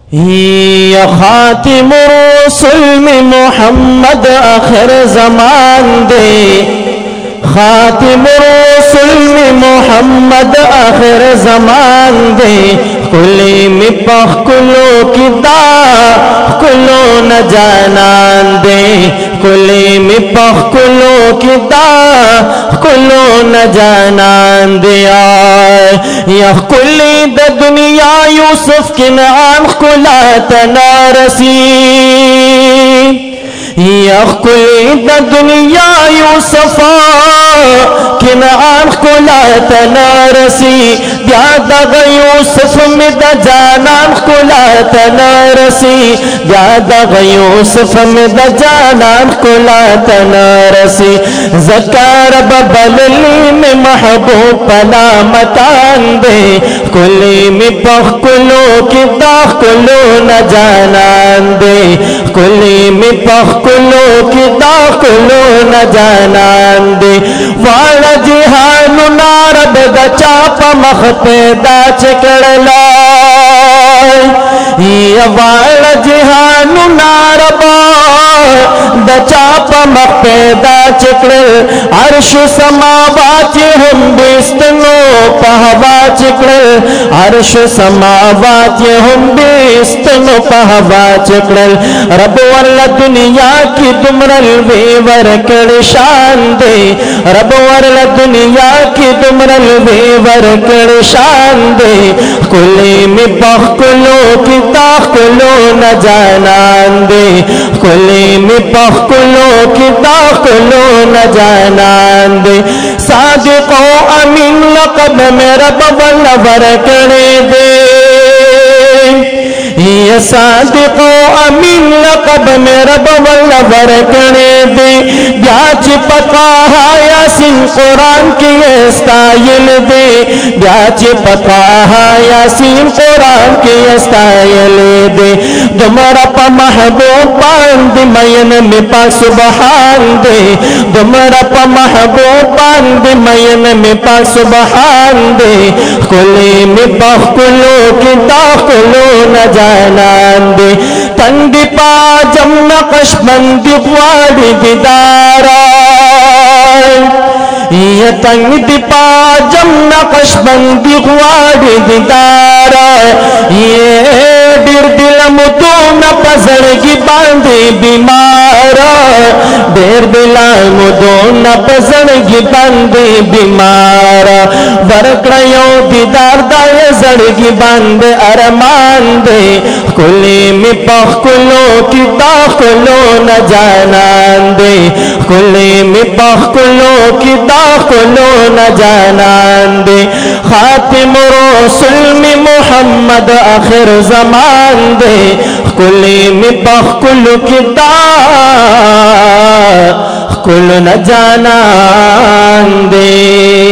या खातिमुर रसूल में मोहम्मद आखिर ज़मान दे, खातिमुर रसूल में मोहम्मद आखिर ज़मान दे। कुली में पख कुलो की दा कुलो न जानन दे, कुली में पख कुलो की दा कुलो न जानन दिया। या कुली द दुनिया यूसुफ की नाम कुला तनारसी, या कुली द दुनिया यूसुफा किनार कुला तनारसी। ब्यादग यूसुफ में द जानान कुला तनारसी, ब्यादग यूसुफ में द जानान कुला तनारसी। ज़कार बबलली में महबूब पला मतान दे, कुली में पख कुलो की दाख कुलो न जानन दे, कुली में पख कुलो की दाख कुलो न जानन दे। वाला जिहानु नारद द चाप मख पैदा चकड़ला, ये वाला जिहानु नारद द चाप मख पैदा चकड़। अर्श समावात हम बिस्तनो पहवा चकड़, अर्श समावात हम बिस्तनो पहवा चकड़। रब वाला दुनिया की दुमरल वेवर कड़ शान दे, रब वाला दुनिया की दुमरल वेवर कड़ शान दे। कुली में पख कुलो की दाख कुलो न जानन दे, कुली में पख कुलो की दाख कुलो न जानन दे। सादिको अमीन लक़ब में रब वाला वर करे दे, ये सादिको अमीन लक़ब में रब वाला वर करे दे। ब्याज पता है यासीन कुरान की स्टाइल दे, ब्याज पता है यासीन कुरान की स्टाइल दे। दुमरा प महबूब पांद मयन में पा सुबहान दे, दुमरा प महबूब पांद मयन में पा सुबहान दे। कुली में पख कुलो की दाख कुलो न जानन दे। तंदी पा जम नक्शबंदी वाड़ी दीदारा, ये तंग दीपा जम नक्शबंदी वाड़ी दीदारा। ये दिल दिल मुतो न पजड़गी बांधी बीमारा, देर दिला मुदो न पजड़गी बांधी बीमारा। वरकड़यो दीदार दाए जड़गी बांध अरमान दे, कुली में पख कुलो की दाख कुलो न जानन दे, कुली में पख कुलो की दाख कुलो न जानन दे। खातिमुर रसूल में मोहम्मद आखिर ज़मान दे, कुली में पख कुलो की दाख कुलो न जानन दे।